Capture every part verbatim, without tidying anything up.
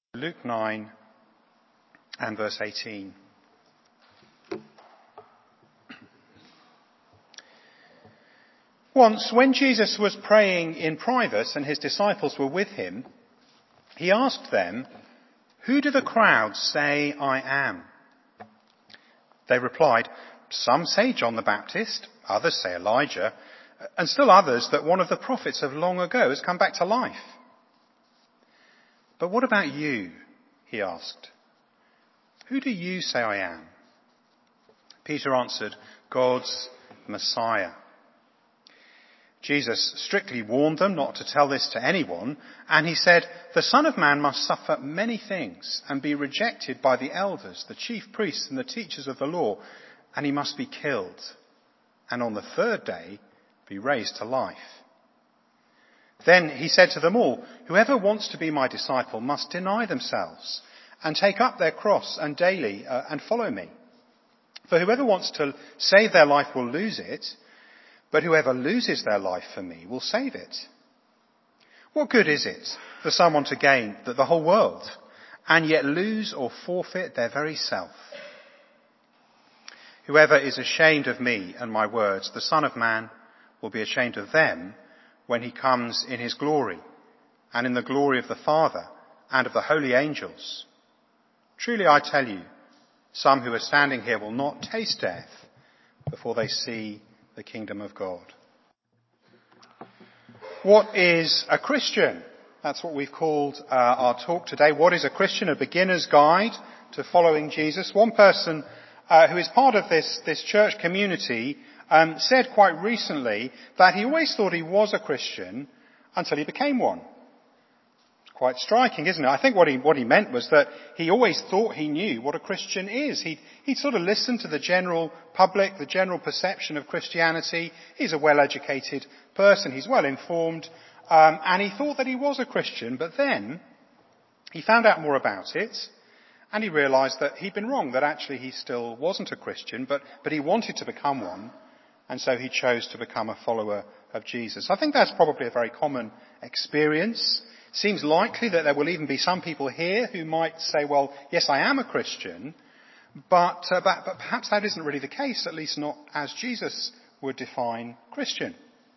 Luke nine and verse eighteen. Once, when Jesus was praying in private and his disciples were with him, he asked them, "Who do the crowds say I am?" They replied, "Some say John the Baptist, others say Elijah, and still others that one of the prophets of long ago has come back to life." "But what about you?" he asked. "Who do you say I am?" Peter answered, "God's Messiah." Jesus strictly warned them not to tell this to anyone, and he said, "The Son of Man must suffer many things and be rejected by the elders, the chief priests and the teachers of the law, and he must be killed, and on the third day be raised to life." Then he said to them all, "Whoever wants to be my disciple must deny themselves and take up their cross and daily uh, and follow me. For whoever wants to save their life will lose it, but whoever loses their life for me will save it. What good is it for someone to gain the, the whole world and yet lose or forfeit their very self? Whoever is ashamed of me and my words, the Son of Man will be ashamed of them when he comes in his glory and in the glory of the Father and of the holy angels. Truly I tell you, some who are standing here will not taste death before they see the kingdom of God." What is a Christian? That's what we've called uh, our talk today. What is a Christian? A beginner's guide to following Jesus. One person uh, who is part of this, this church community um, said quite recently that he always thought he was a Christian until he became one. Quite striking, isn't it? I think what he what he meant was that he always thought he knew what a Christian is. He he sort of listened to the general public, the general perception of Christianity. He's a well-educated person. He's well-informed, um, and he thought that he was a Christian. But then he found out more about it, and he realised that he'd been wrong. That actually he still wasn't a Christian, but but he wanted to become one, and so he chose to become a follower of Jesus. I think that's probably a very common experience. Seems likely that there will even be some people here who might say, well, yes, I am a Christian, but, uh, but, but perhaps that isn't really the case, at least not as Jesus would define Christian.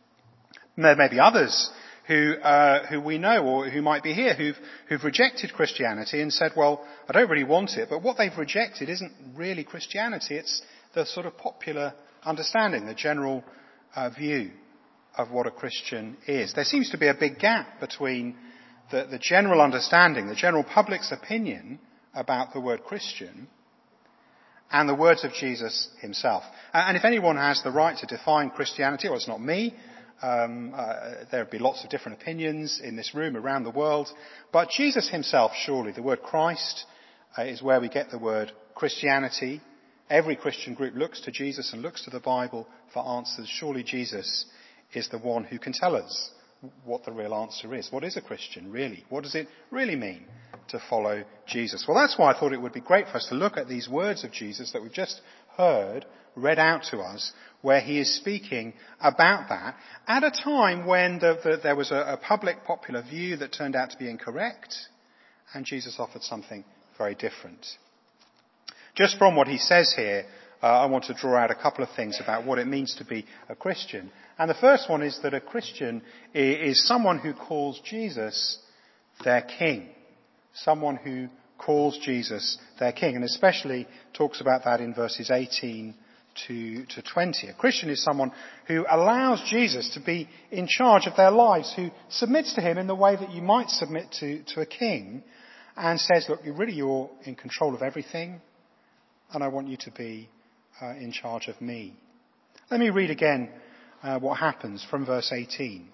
And there may be others who, uh, who we know or who might be here who've, who've rejected Christianity and said, well, I don't really want it, but what they've rejected isn't really Christianity, it's the sort of popular understanding, the general uh, view of what a Christian is. There seems to be a big gap between The, the general understanding, the general public's opinion about the word Christian and the words of Jesus himself. And if anyone has the right to define Christianity, well, it's not me. Um, uh, there would be lots of different opinions in this room around the world. But Jesus himself, surely, the word Christ uh, is where we get the word Christianity. Every Christian group looks to Jesus and looks to the Bible for answers. Surely Jesus is the one who can tell us what the real answer is. What is a Christian, really? What does it really mean to follow Jesus? Well, that's why I thought it would be great for us to look at these words of Jesus that we've just heard read out to us, where he is speaking about that at a time when the, the, there was a, a public popular view that turned out to be incorrect, and Jesus offered something very different. Just from what he says here, Uh, I want to draw out a couple of things about what it means to be a Christian. And the first one is that a Christian is someone who calls Jesus their King. Someone who calls Jesus their King, and especially talks about that in verses eighteen to, to twenty. A Christian is someone who allows Jesus to be in charge of their lives, who submits to him in the way that you might submit to, to a king, and says, look, you really, you're in control of everything, and I want you to be Uh, in charge of me. Let me read again uh, what happens from verse eighteen.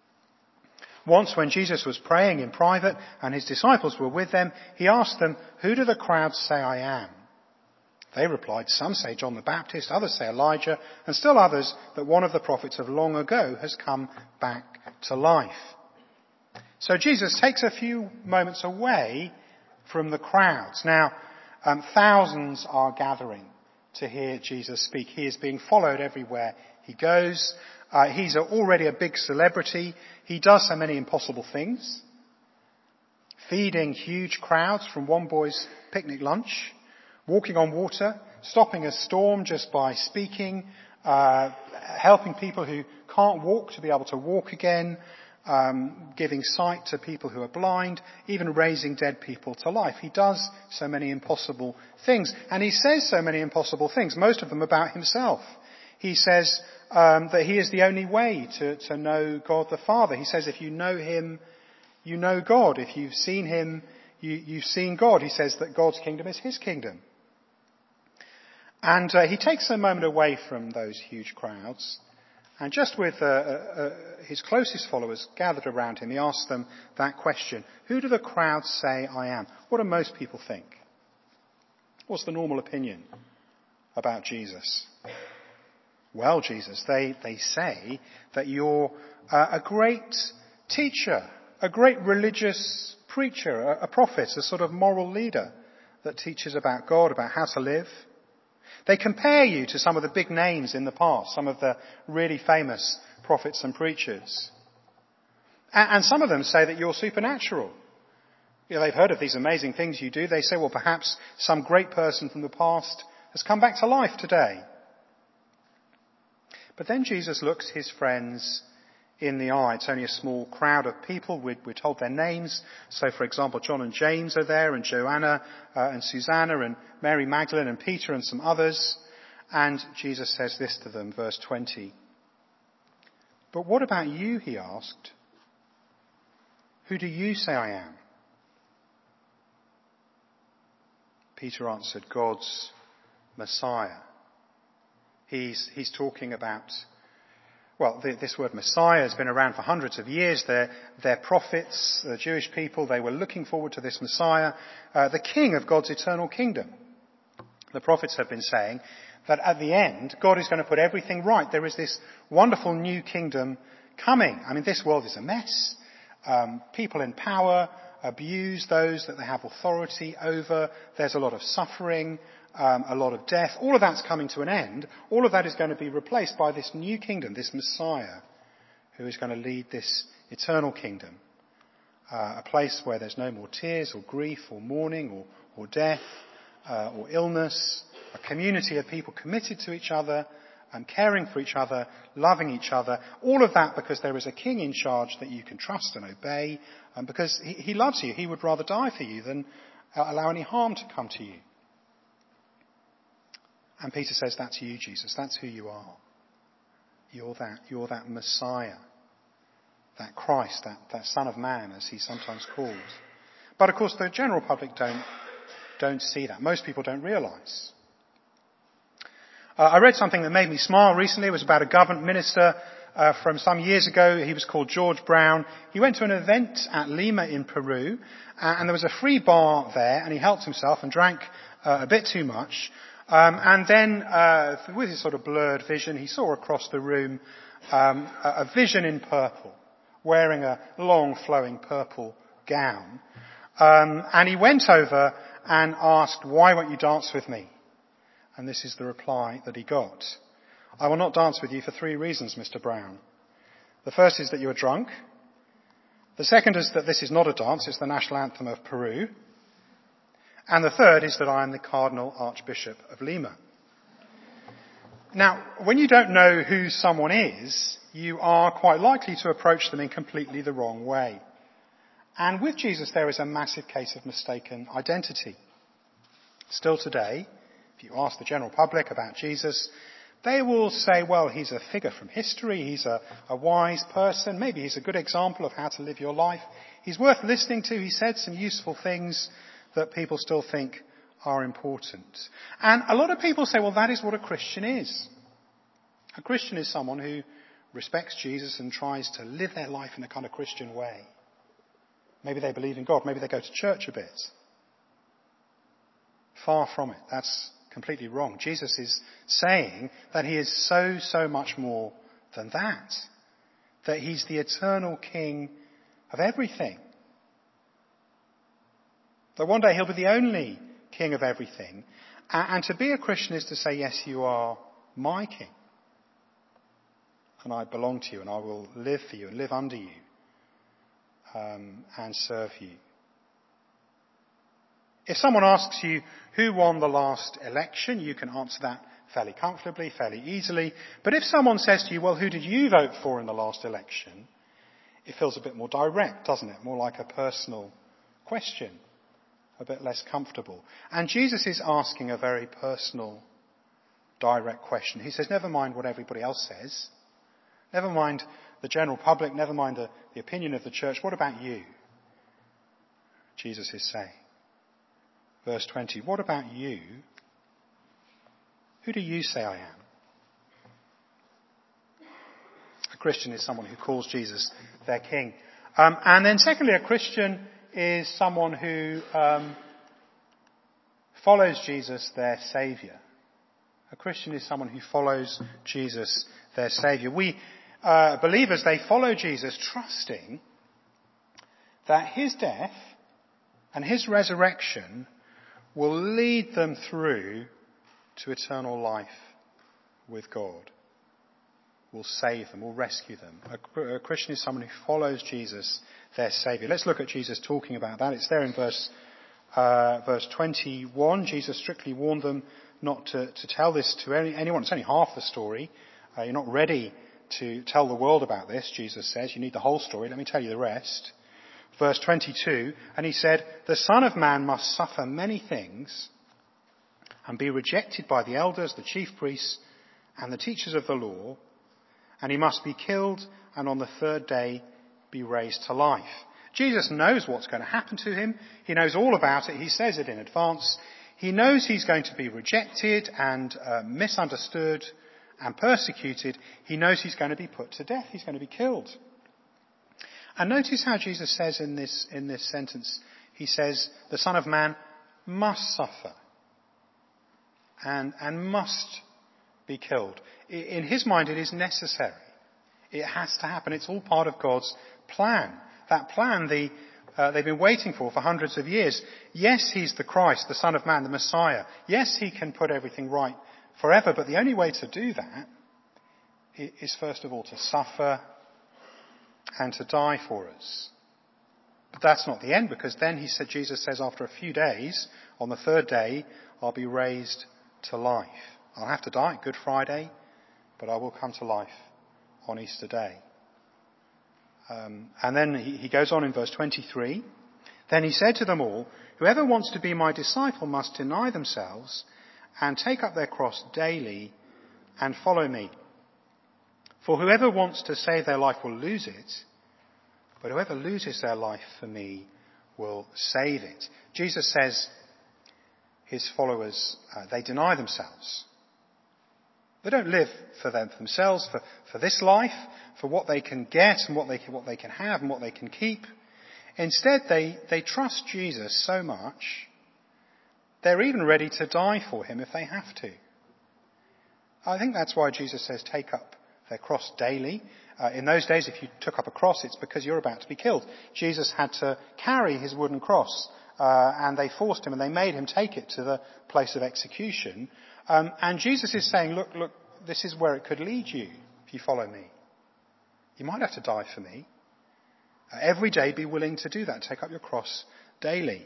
Once when Jesus was praying in private and his disciples were with them, he asked them, "Who do the crowds say I am?" They replied, "Some say John the Baptist, others say Elijah, and still others that one of the prophets of long ago has come back to life." So Jesus takes a few moments away from the crowds. Now, um, thousands are gathering to hear Jesus speak. He is being followed everywhere he goes. Uh, he's already a big celebrity. He does so many impossible things. feeding huge crowds from one boy's picnic lunch, walking on water, stopping a storm just by speaking, uh, helping people who can't walk to be able to walk again, um, giving sight to people who are blind, even raising dead people to life. He does so many impossible things, and he says so many impossible things, most of them about himself. He says um, that he is the only way to, to know God the Father. He says if you know him, you know God. If you've seen him, you, you've seen God. He says that God's kingdom is his kingdom. And uh, he takes a moment away from those huge crowds, and just with uh, uh, his closest followers gathered around him, he asks them that question: who do the crowds say I am? What do most people think? What's the normal opinion about Jesus? Well, Jesus, they, they say that you're uh, a great teacher, a great religious preacher, a, a prophet, a sort of moral leader that teaches about God, about how to live. They compare you to some of the big names in the past, some of the really famous prophets and preachers. And, and some of them say that you're supernatural. You know, they've heard of these amazing things you do. They say, well, perhaps some great person from the past has come back to life today. But then Jesus looks his friends in the eye. It's only a small crowd of people. We're, we're told their names. So, for example, John and James are there, and Joanna uh, and Susanna and Mary Magdalene and Peter and some others. And Jesus says this to them, verse twenty. But what about you, he asked. Who do you say I am? Peter answered, God's Messiah. He's, he's talking about, well, the, this word Messiah has been around for hundreds of years. They're, they're prophets, the Jewish people. They were looking forward to this Messiah, uh, the king of God's eternal kingdom. The prophets have been saying that at the end, God is going to put everything right. There is this wonderful new kingdom coming. I mean, this world is a mess. Um, people in power abuse those that they have authority over. There's a lot of suffering. Um, a lot of death. All of that's coming to an end. All of that is going to be replaced by this new kingdom, this Messiah, who is going to lead this eternal kingdom. Uh, a place where there's no more tears or grief or mourning or, or death uh, or illness. A community of people committed to each other and caring for each other, loving each other. All of that because there is a king in charge that you can trust and obey. And because he, he loves you. He would rather die for you than uh, allow any harm to come to you. And Peter says, that's you, Jesus. That's who you are. You're that, you're that Messiah. That Christ, that, that Son of Man, as he's sometimes called. But of course, the general public don't, don't see that. Most people don't realise. Uh, I read something that made me smile recently. It was about a government minister uh, from some years ago. He was called George Brown. He went to an event at Lima in Peru, uh, and there was a free bar there, and he helped himself and drank uh, a bit too much. Um, and then, uh, with his sort of blurred vision, he saw across the room um, a, a vision in purple, wearing a long, flowing purple gown. Um, and he went over and asked, "Why won't you dance with me?" And this is the reply that he got. "I will not dance with you for three reasons, Mister Brown. The first is that you are drunk. The second is that this is not a dance, it's the national anthem of Peru. And the third is that I am the Cardinal Archbishop of Lima." Now, when you don't know who someone is, you are quite likely to approach them in completely the wrong way. And with Jesus, there is a massive case of mistaken identity. Still today, if you ask the general public about Jesus, they will say, well, he's a figure from history, he's a, a wise person, maybe he's a good example of how to live your life. He's worth listening to, he said some useful things that people still think are important. And a lot of people say, well, that is what a Christian is. A Christian is someone who respects Jesus and tries to live their life in a kind of Christian way. Maybe they believe in God. Maybe they go to church a bit. Far from it. That's completely wrong. Jesus is saying that he is so, so much more than that. That he's the eternal King of everything. That one day he'll be the only King of everything. And to be a Christian is to say, yes, you are my King. And I belong to you and I will live for you and live under you um, and serve you. If someone asks you who won the last election, you can answer that fairly comfortably, fairly easily. But if someone says to you, well, who did you vote for in the last election? It feels a bit more direct, doesn't it? More like a personal question, a bit less comfortable. And Jesus is asking a very personal, direct question. He says, never mind what everybody else says. Never mind the general public. Never mind the, the opinion of the church. What about you? Jesus is saying. Verse twenty, what about you? Who do you say I am? A Christian is someone who calls Jesus their king. Um, and then secondly, a Christian is someone who um, follows Jesus, their saviour. A Christian is someone who follows Jesus, their saviour. We uh, believers, they follow Jesus trusting that his death and his resurrection will lead them through to eternal life with God. Will save them, will rescue them. A, a Christian is someone who follows Jesus, their Saviour. Let's look at Jesus talking about that. It's there in verse uh, verse twenty-one. Jesus strictly warned them not to, to tell this to any, anyone. It's only half the story. Uh, you're not ready to tell the world about this, Jesus says. You need the whole story. Let me tell you the rest. Verse twenty-two, and he said, the Son of Man must suffer many things and be rejected by the elders, the chief priests, and the teachers of the law, and he must be killed and on the third day be raised to life. Jesus knows what's going to happen to him. He knows all about it. He says it in advance. He knows he's going to be rejected and uh, misunderstood and persecuted. He knows he's going to be put to death. He's going to be killed. And notice how Jesus says in this, in this sentence, he says, the Son of Man must suffer and, and must be killed. In his mind, it is necessary. It has to happen. It's all part of God's plan. That plan the, uh, they've been waiting for for hundreds of years. Yes, he's the Christ, the Son of Man, the Messiah. Yes, he can put everything right forever. But the only way to do that is first of all to suffer and to die for us. But that's not the end, because then he said, Jesus says, after a few days, on the third day, I'll be raised to life. I'll have to die at Good Friday, but I will come to life on Easter Day. Um, and then he, he goes on in verse twenty-three. Then he said to them all, whoever wants to be my disciple must deny themselves and take up their cross daily and follow me. For whoever wants to save their life will lose it, but whoever loses their life for me will save it. Jesus says his followers, uh, they deny themselves. They don't live for them, for themselves, for, for this life, for what they can get and what they can, what they can have and what they can keep. Instead, they, they trust Jesus so much, they're even ready to die for him if they have to. I think that's why Jesus says, take up their cross daily. Uh, in those days, if you took up a cross, it's because you're about to be killed. Jesus had to carry his wooden cross, uh, and they forced him and they made him take it to the place of execution. Um, and Jesus is saying, look, look, this is where it could lead you if you follow me. You might have to die for me. Uh, every day be willing to do that. Take up your cross daily.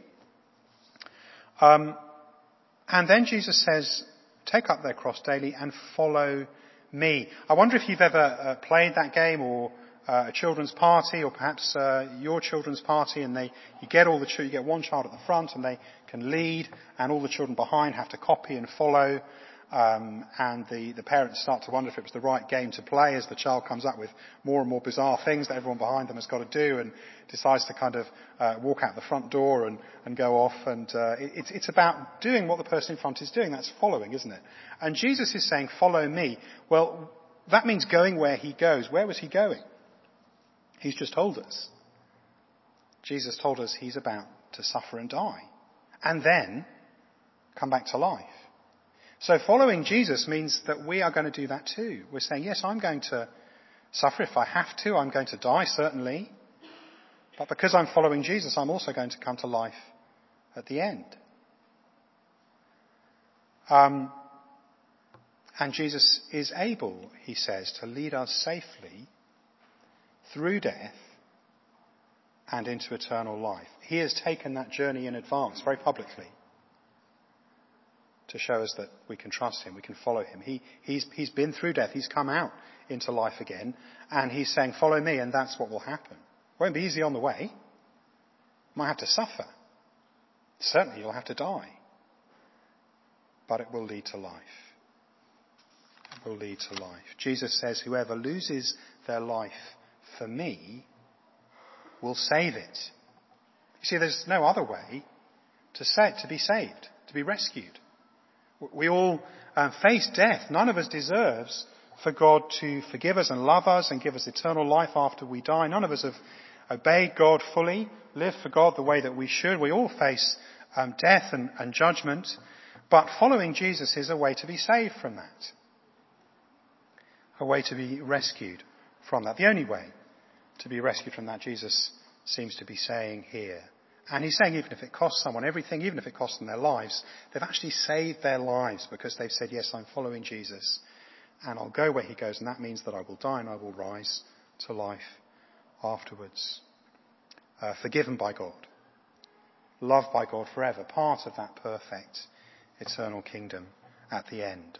Um, and then Jesus says, take up their cross daily and follow me. I wonder if you've ever uh, played that game, or uh, a children's party, or perhaps uh, your children's party, and they you get all the ch- you get one child at the front and they can lead, and all the children behind have to copy and follow. Um, and the, the parents start to wonder if it was the right game to play as the child comes up with more and more bizarre things that everyone behind them has got to do, and decides to kind of uh, walk out the front door and, and go off. And uh, it, it's, it's about doing what the person in front is doing. That's following, isn't it? And Jesus is saying, follow me. Well, that means going where he goes. Where was he going? He's just told us. Jesus told us he's about to suffer and die, and then come back to life. So following Jesus means that we are going to do that too. We're saying, yes, I'm going to suffer if I have to. I'm going to die, certainly. But because I'm following Jesus, I'm also going to come to life at the end. Um, and Jesus is able, he says, to lead us safely through death and into eternal life. He has taken that journey in advance, very publicly, to show us that we can trust him, we can follow him. He, he's, he's been through death, he's come out into life again, and he's saying, follow me, and that's what will happen. It won't be easy on the way. You might have to suffer. Certainly you'll have to die. But it will lead to life. It will lead to life. Jesus says, whoever loses their life for me will save it. You see, there's no other way to say, to be saved, to be rescued. We all um, face death. None of us deserves for God to forgive us and love us and give us eternal life after we die. None of us have obeyed God fully, lived for God the way that we should. We all face um, death and, and judgment. But following Jesus is a way to be saved from that. A way to be rescued from that. The only way to be rescued from that, Jesus seems to be saying here. And he's saying even if it costs someone everything, even if it costs them their lives, they've actually saved their lives because they've said, yes, I'm following Jesus and I'll go where he goes, and that means that I will die and I will rise to life afterwards. Uh, forgiven by God. Loved by God forever. Part of that perfect eternal kingdom at the end.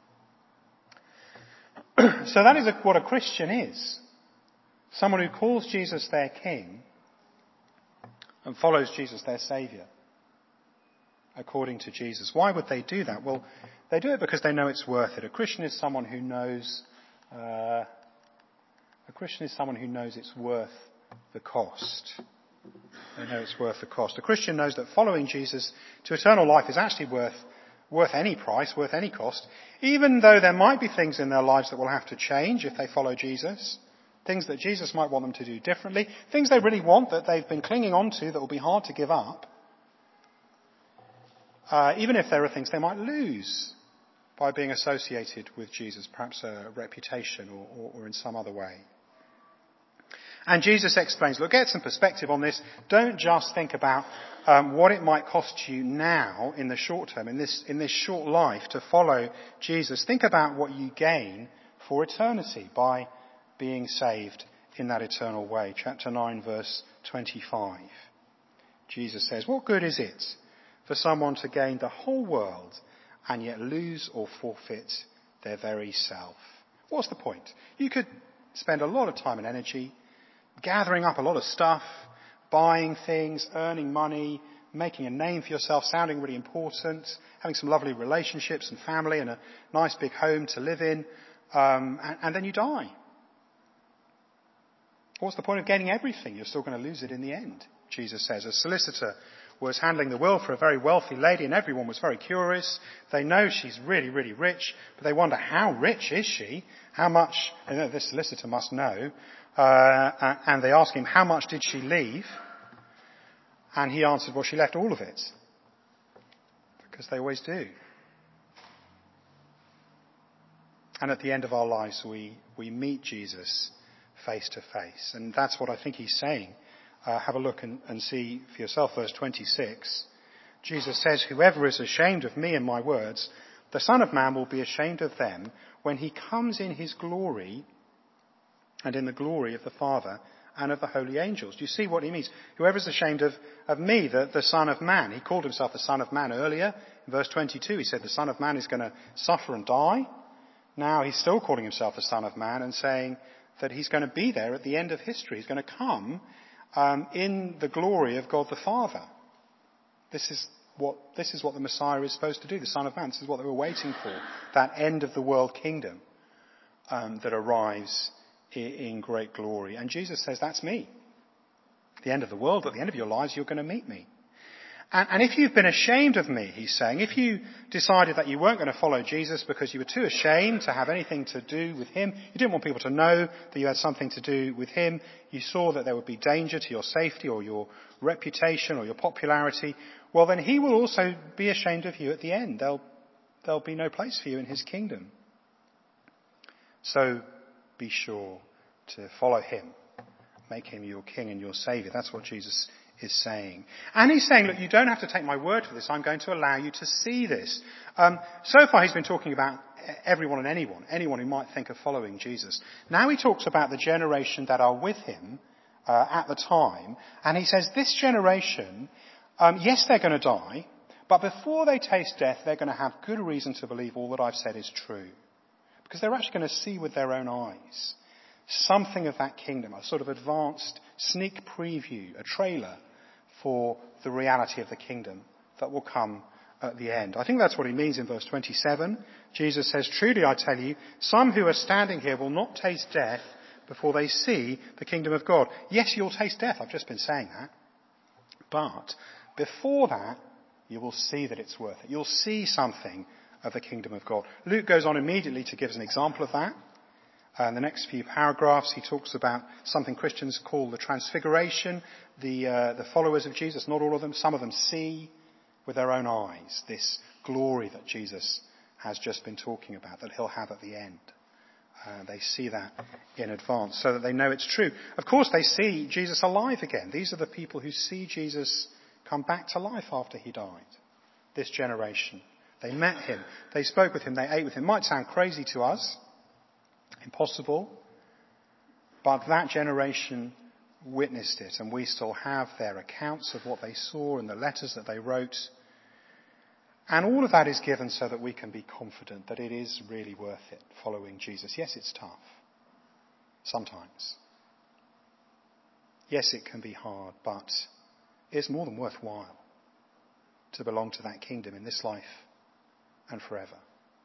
So that is a, what a Christian is. Someone who calls Jesus their King and follows Jesus their Saviour, according to Jesus. Why would they do that? Well, they do it because they know it's worth it. A Christian is someone who knows, uh, a Christian is someone who knows it's worth the cost. They know it's worth the cost. A Christian knows that following Jesus to eternal life is actually worth worth any price, worth any cost, even though there might be things in their lives that will have to change if they follow Jesus. Things that Jesus might want them to do differently. Things they really want that they've been clinging on to that will be hard to give up. Uh, even if there are things they might lose by being associated with Jesus, perhaps a reputation or, or, or in some other way. And Jesus explains, look, get some perspective on this. Don't just think about um, what it might cost you now in the short term, in this, in this short life to follow Jesus. Think about what you gain for eternity by being saved in that eternal way. Chapter nine, verse twenty-five. Jesus says, what good is it for someone to gain the whole world and yet lose or forfeit their very self? What's the point? You could spend a lot of time and energy gathering up a lot of stuff, buying things, earning money, making a name for yourself, sounding really important, having some lovely relationships and family and a nice big home to live in, um, and, and then you die. What's the point of gaining everything? You're still going to lose it in the end, Jesus says. A solicitor was handling the will for a very wealthy lady, and everyone was very curious. They know she's really, really rich, but they wonder, how rich is she? How much, you know, this solicitor must know. Uh, and they ask him, how much did she leave? And he answered, well, she left all of it. Because they always do. And at the end of our lives, we, we meet Jesus face to face. And that's what I think he's saying. Uh, have a look and, and see for yourself, verse twenty-six. Jesus says, whoever is ashamed of me and my words, the Son of Man will be ashamed of them when he comes in his glory and in the glory of the Father and of the holy angels. Do you see what he means? Whoever is ashamed of, of me, the, the Son of Man. He called himself the Son of Man earlier. In verse twenty-two, he said the Son of Man is going to suffer and die. Now he's still calling himself the Son of Man and saying that he's going to be there at the end of history. He's going to come um, in the glory of God the Father. This is what this is what the Messiah is supposed to do, the Son of Man. This is what they were waiting for, that end of the world kingdom um, that arrives in great glory. And Jesus says, that's me. At the end of the world, at the end of your lives, you're going to meet me. And, and if you've been ashamed of me, he's saying, if you decided that you weren't going to follow Jesus because you were too ashamed to have anything to do with him, you didn't want people to know that you had something to do with him, you saw that there would be danger to your safety or your reputation or your popularity, well then he will also be ashamed of you at the end. There'll, there'll be no place for you in his kingdom. So be sure to follow him. Make him your king and your saviour. That's what Jesus is saying. And he's saying, look, you don't have to take my word for this. I'm going to allow you to see this. Um, so far he's been talking about everyone and anyone, anyone who might think of following Jesus. Now he talks about the generation that are with him uh, at the time. And he says, this generation, um, yes, they're going to die, but before they taste death, they're going to have good reason to believe all that I've said is true. Because they're actually going to see with their own eyes something of that kingdom, a sort of advanced sneak preview, a trailer for the reality of the kingdom that will come at the end. I think that's what he means in verse twenty-seven. Jesus says, truly I tell you, some who are standing here will not taste death before they see the kingdom of God. Yes, you'll taste death. I've just been saying that. But before that, you will see that it's worth it. You'll see something of the kingdom of God. Luke goes on immediately to give us an example of that. Uh, in the next few paragraphs, he talks about something Christians call the transfiguration. The, uh, the followers of Jesus, not all of them, some of them see with their own eyes this glory that Jesus has just been talking about, that he'll have at the end. Uh, they see that in advance so that they know it's true. Of course, they see Jesus alive again. These are the people who see Jesus come back to life after he died. This generation. They met him. They spoke with him. They ate with him. Might sound crazy to us. Impossible. But that generation witnessed it, and we still have their accounts of what they saw and the letters that they wrote. And all of that is given so that we can be confident that it is really worth it following Jesus. Yes, it's tough. Sometimes. Yes, it can be hard, but it's more than worthwhile to belong to that kingdom in this life and forever.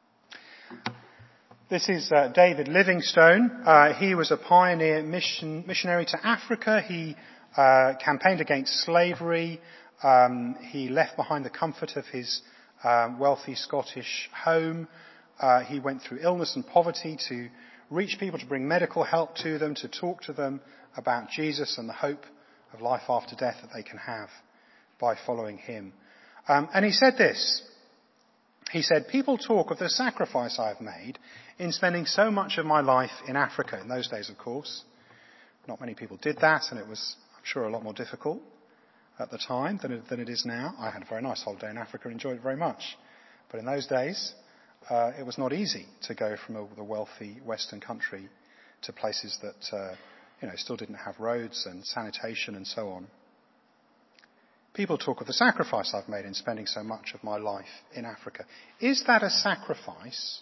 This is uh, David Livingstone. Uh, he was a pioneer mission, missionary to Africa. He uh, campaigned against slavery. Um, he left behind the comfort of his um, wealthy Scottish home. Uh, he went through illness and poverty to reach people, to bring medical help to them, to talk to them about Jesus and the hope of life after death that they can have by following him. Um, and he said this. He said, people talk of the sacrifice I've made in spending so much of my life in Africa. In those days, of course, not many people did that, and it was, I'm sure, a lot more difficult at the time than it, than it is now. I had a very nice holiday in Africa, enjoyed it very much. But in those days, uh, it was not easy to go from a, the wealthy Western country to places that, uh, you know, still didn't have roads and sanitation and so on. People talk of the sacrifice I've made in spending so much of my life in Africa. Is that a sacrifice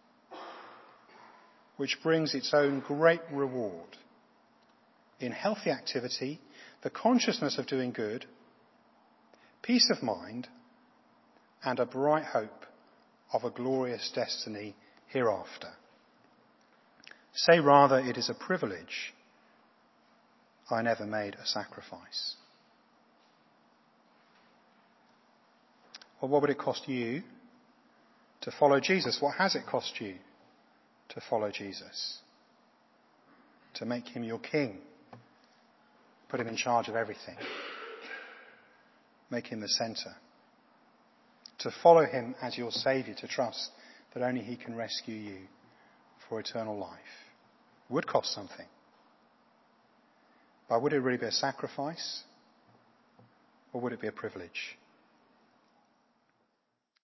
which brings its own great reward in healthy activity, the consciousness of doing good, peace of mind, and a bright hope of a glorious destiny hereafter? Say rather, it is a privilege. I never made a sacrifice. Well, what would it cost you to follow Jesus? What has it cost you to follow Jesus? To make him your king. Put him in charge of everything. Make him the centre. To follow him as your saviour, to trust that only he can rescue you for eternal life. Would cost something. But would it really be a sacrifice? Or would it be a privilege?